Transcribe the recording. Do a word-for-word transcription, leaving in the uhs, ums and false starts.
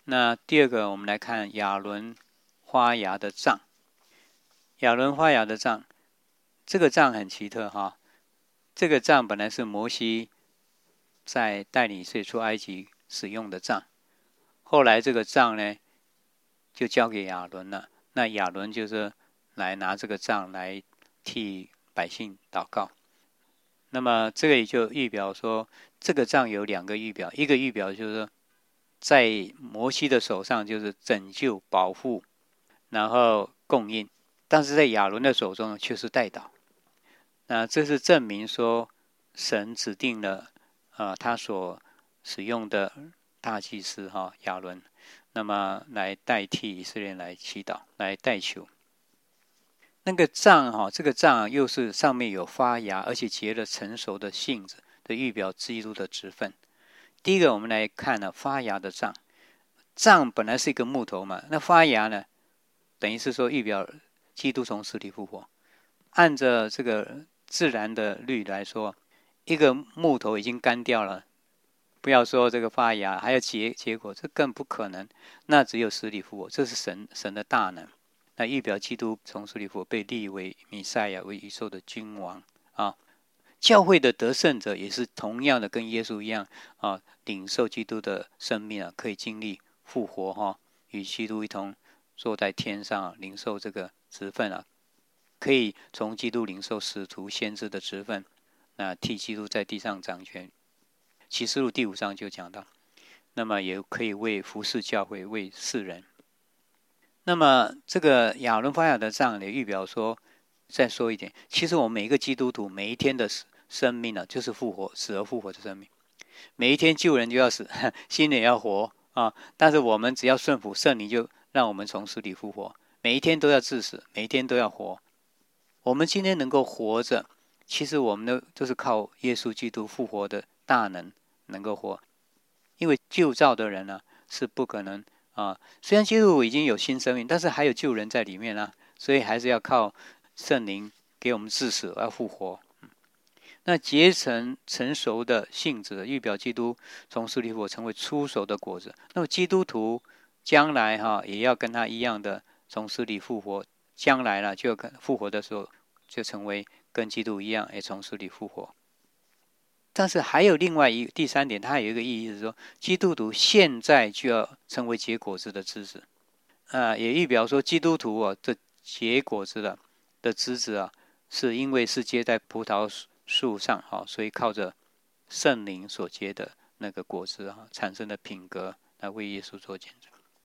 那第二个，我们来看亚伦花芽的杖。亚伦花芽的杖，这个杖很奇特哈。这个杖本来是摩西在带领以色列出埃及使用的杖，后来这个杖呢就交给亚伦了。那亚伦就是来拿这个杖来替百姓祷告。那么这个也就预表说，这个杖有两个预表，一个预表就是说，在摩西的手上就是拯救、保护，然后供应；但是在亚伦的手中却是代祷。那这是证明说，神指定了啊、呃，他所使用的大祭司哈、哦、亚伦，那么来代替以色列人来祈祷、来代求。那个杖哈，这个杖又是上面有发芽，而且结了成熟的杏子的预表基督的职分。第一个，我们来看呢，发芽的杖。杖本来是一个木头嘛，那发芽呢，等于是说预表基督从死里复活。按着这个自然的律来说，一个木头已经干掉了，不要说这个发芽，还要结结果，这更不可能。那只有死里复活，这是神神的大能。那预表基督从死里复活，被立为弥赛亚，为宇宙的君王啊。教会的得胜者也是同样的，跟耶稣一样啊，领受基督的生命啊，可以经历复活哈、啊，与基督一同坐在天上、啊，领受这个职分啊，可以从基督领受使徒先知的职分，那替基督在地上掌权。启示录第五章就讲到，那么也可以为服侍教会，为世人。那么这个亚伦发芽的杖也预表说，再说一点，其实我们每一个基督徒每一天的生命呢、啊，就是复活，死而复活的生命。每一天旧人就要死，新人也要活啊！但是我们只要顺服圣灵，就让我们从死里复活。每一天都要致死，每一天都要活。我们今天能够活着，其实我们都都是靠耶稣基督复活的大能能够活。因为旧造的人呢、啊、是不可能啊，虽然基督已经有新生命，但是还有旧人在里面啊，所以还是要靠圣灵给我们致死而复活。那结成成熟的性子，预表基督从死里复活，成为出熟的果子。那么基督徒将来哈、啊、也要跟他一样的从死里复活，将来了就复活的时候就成为跟基督一样，也从死里复活。但是还有另外一第三点，它有一个意义是说，基督徒现在就要成为结果子的枝子，啊，也预表说基督徒啊的结果子的的枝子啊，是因为是结在葡萄树上哈、啊，所以靠着圣灵所结的那个果子啊，产生的品格来为耶稣做见证。